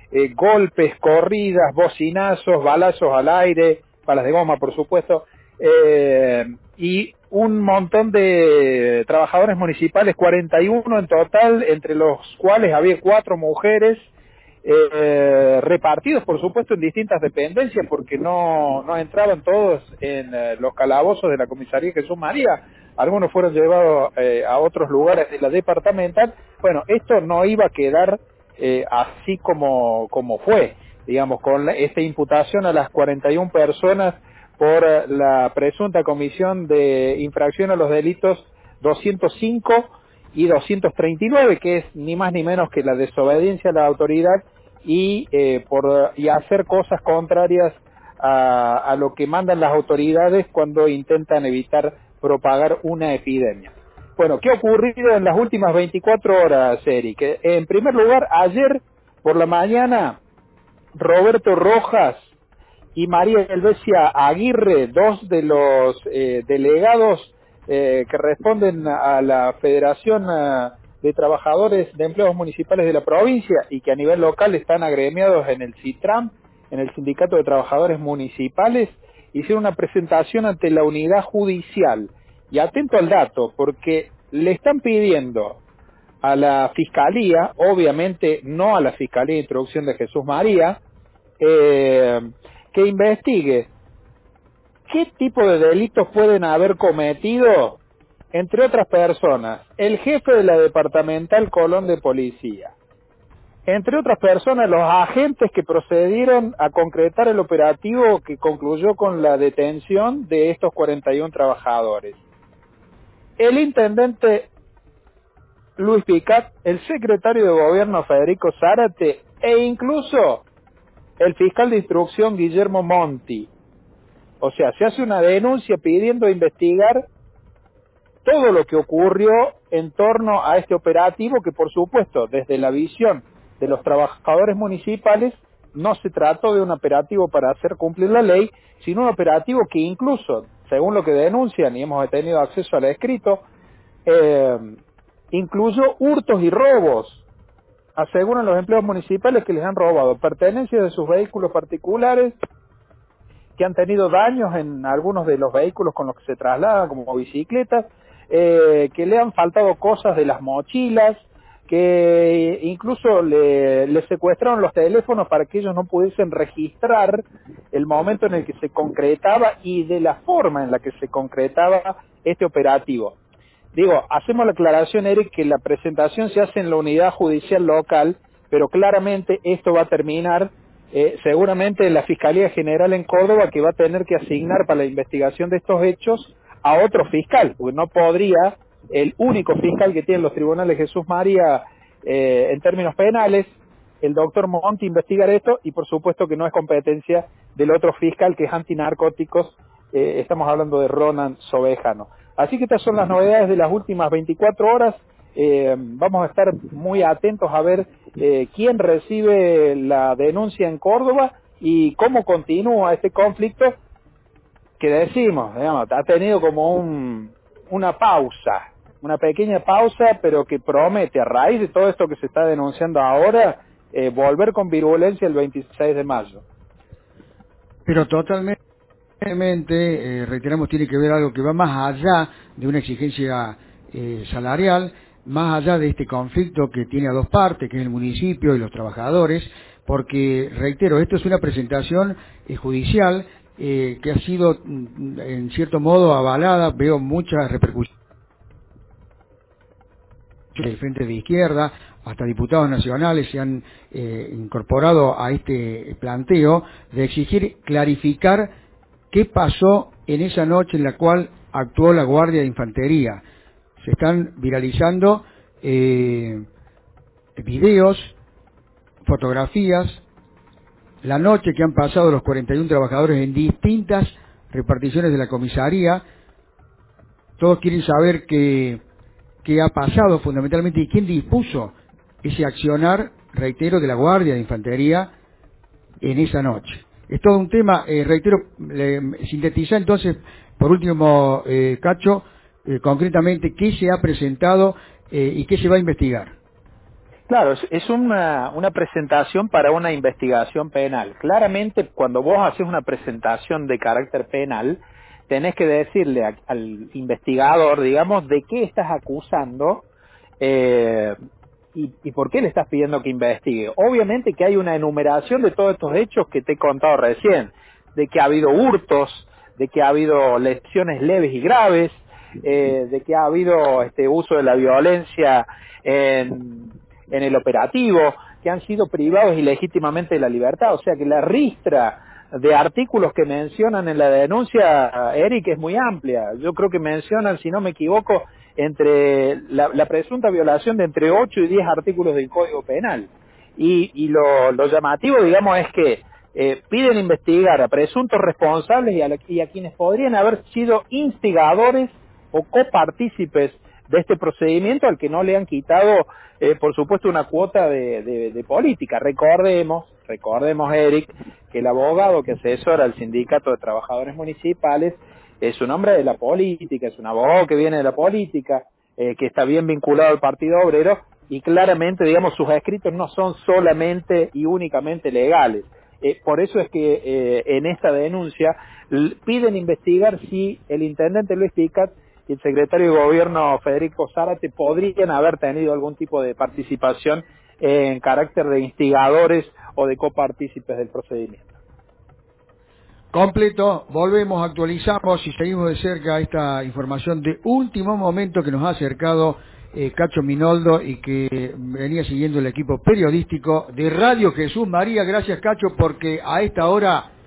golpes, corridas, bocinazos, balazos al aire, balas de goma, por supuesto, y un montón de trabajadores municipales, 41 en total, entre los cuales había 4 mujeres, repartidos por supuesto en distintas dependencias porque no entraban todos en los calabozos de la comisaría Jesús María, algunos fueron llevados a otros lugares de la departamental. Bueno, esto no iba a quedar así como fue, digamos, con esta imputación a las 41 personas por la presunta comisión de infracción a los delitos 205 y 239, que es ni más ni menos que la desobediencia a la autoridad y hacer cosas contrarias a lo que mandan las autoridades cuando intentan evitar propagar una epidemia. Bueno, ¿qué ha ocurrido en las últimas 24 horas, Eric? En primer lugar, ayer por la mañana, Roberto Rojas y María Helvecia Aguirre, 2 de los delegados que responden a la Federación de Trabajadores de Empleados Municipales de la provincia y que a nivel local están agremiados en el CITRAM, en el Sindicato de Trabajadores Municipales, hicieron una presentación ante la unidad judicial. Y atento al dato, porque le están pidiendo a la Fiscalía, obviamente no a la Fiscalía de Instrucción de Jesús María, que investigue qué tipo de delitos pueden haber cometido, entre otras personas, el jefe de la departamental Colón de Policía, entre otras personas, los agentes que procedieron a concretar el operativo que concluyó con la detención de estos 41 trabajadores, el intendente Luis Picat, el secretario de Gobierno Federico Zárate e incluso el fiscal de instrucción Guillermo Monti. O sea, se hace una denuncia pidiendo investigar todo lo que ocurrió en torno a este operativo que, por supuesto, desde la visión de los trabajadores municipales, no se trató de un operativo para hacer cumplir la ley, sino un operativo que incluso, según lo que denuncian, y hemos tenido acceso al escrito, incluyó hurtos y robos. Aseguran los empleados municipales que les han robado pertenencias de sus vehículos particulares, que han tenido daños en algunos de los vehículos con los que se trasladan, como bicicletas, que le han faltado cosas de las mochilas, que incluso le secuestraron los teléfonos para que ellos no pudiesen registrar el momento en el que se concretaba y de la forma en la que se concretaba este operativo. Digo, hacemos la aclaración, Eric, que la presentación se hace en la unidad judicial local, pero claramente esto va a terminar seguramente en la Fiscalía General en Córdoba, que va a tener que asignar para la investigación de estos hechos a otro fiscal, porque no podría el único fiscal que tienen los tribunales Jesús María en términos penales, el doctor Monti, investigar esto, y por supuesto que no es competencia del otro fiscal que es antinarcóticos, estamos hablando de Ronan Sobejano. Así que estas son las novedades de las últimas 24 horas. Vamos a estar muy atentos a ver quién recibe la denuncia en Córdoba y cómo continúa este conflicto que decimos, digamos, ha tenido como una pausa, una pequeña pausa, pero que promete a raíz de todo esto que se está denunciando ahora, volver con virulencia el 26 de mayo. Pero totalmente, reiteramos, tiene que ver algo que va más allá de una exigencia salarial, más allá de este conflicto que tiene a dos partes, que es el municipio y los trabajadores, porque, reitero, esto es una presentación judicial que ha sido, en cierto modo, avalada. Veo muchas repercusiones del Frente de Izquierda, hasta diputados nacionales se han incorporado a este planteo de exigir clarificar qué pasó en esa noche en la cual actuó la Guardia de Infantería. Se están viralizando videos, fotografías, la noche que han pasado los 41 trabajadores en distintas reparticiones de la comisaría. Todos quieren saber qué ha pasado fundamentalmente y quién dispuso ese accionar, reitero, de la Guardia de Infantería en esa noche. Es todo un tema, reitero, sintetizar entonces, por último, Cacho, concretamente, qué se ha presentado y qué se va a investigar. Claro, es una presentación para una investigación penal. Claramente, cuando vos haces una presentación de carácter penal, tenés que decirle al investigador, digamos, de qué estás acusando eh, y por qué le estás pidiendo que investigue. Obviamente que hay una enumeración de todos estos hechos que te he contado recién, de que ha habido hurtos, de que ha habido lesiones leves y graves, de que ha habido uso de la violencia en el operativo, que han sido privados ilegítimamente de la libertad. O sea que la ristra de artículos que mencionan en la denuncia, Eric, es muy amplia. Yo creo que mencionan, si no me equivoco, entre la presunta violación de entre 8 y 10 artículos del Código Penal. Y lo llamativo, digamos, es que piden investigar a presuntos responsables y a quienes podrían haber sido instigadores o copartícipes de este procedimiento al que no le han quitado, por supuesto, una cuota de política. Recordemos, Eric, que el abogado que asesora al Sindicato de Trabajadores Municipales es un hombre de la política, es un abogado que viene de la política, que está bien vinculado al Partido Obrero, y claramente, digamos, sus escritos no son solamente y únicamente legales. Por eso es que en esta denuncia piden investigar si el intendente Luis Picat y el secretario de Gobierno Federico Zárate podrían haber tenido algún tipo de participación en carácter de instigadores o de copartícipes del procedimiento. Completo, volvemos, actualizamos y seguimos de cerca esta información de último momento que nos ha acercado Cacho Minoldo y que venía siguiendo el equipo periodístico de Radio Jesús María. Gracias, Cacho, porque a esta hora